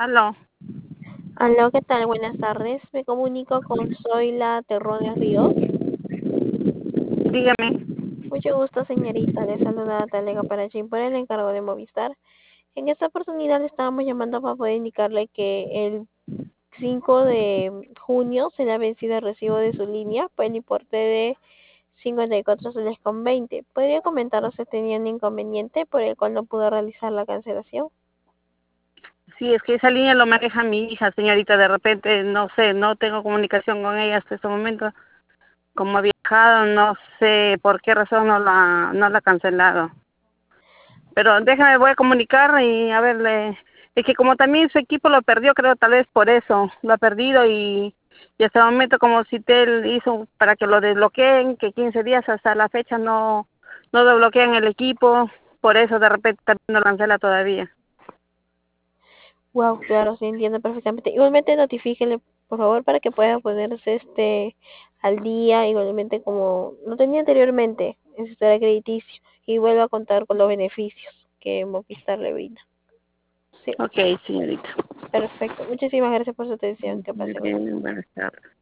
Aló, Aló, ¿qué tal? Buenas tardes. Me comunico con Zoila Terrones Ríos. dígame. Mucho gusto, señorita. Le saluda Talega Parachín por el encargo de Movistar. En esta oportunidad le estábamos llamando para poder indicarle que el 5 de junio se le ha vencido el recibo de su línea por el importe de 54 soles con 20. ¿Podría comentarnos si tenía un inconveniente por el cual no pudo realizar la cancelación? Sí, es que esa línea lo maneja mi hija, señorita. De repente, no sé, no tengo comunicación con ella hasta este momento. Como ha viajado, no sé por qué razón no la ha cancelado. Pero déjame, voy a comunicar y a verle. Es que como también su equipo lo perdió, creo tal vez por eso. Lo ha perdido y hasta el momento como Citel hizo para que lo desbloqueen, que 15 días hasta la fecha no desbloquean el equipo. Por eso de repente también no lo cancela todavía. Wow, claro, sí entiendo perfectamente. Igualmente notifíquele, por favor, para que pueda ponerse al día, igualmente como lo tenía anteriormente, en su historial crediticio, y vuelva a contar con los beneficios que Movistar le brinda. Sí, Ok, señorita. perfecto. Muchísimas gracias por su atención. Que pase buen día. Buenas tardes.